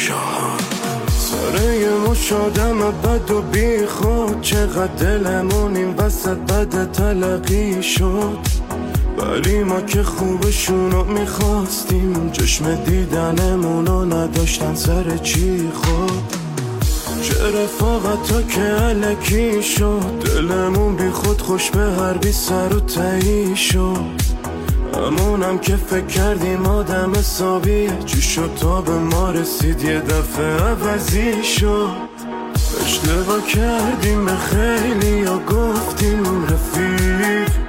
شاهان. سر یه مش آدم بد و بی خود، چقدر دلمون این وسط بد تلقی شد. ولی ما که خوبشونو میخواستیم، چشم دیدنمونو نداشتن سر چی خود. چه رفاقتا که علکی شد، دلمون بی خود خوش به هر بی سر و تهی شد. همونم که فکر کردیم آدم حسابیه، چی شد تا به ما رسید یه دفعه عوضی شد. اشتباه کردیم به خیلی یا گفتیم رفیق،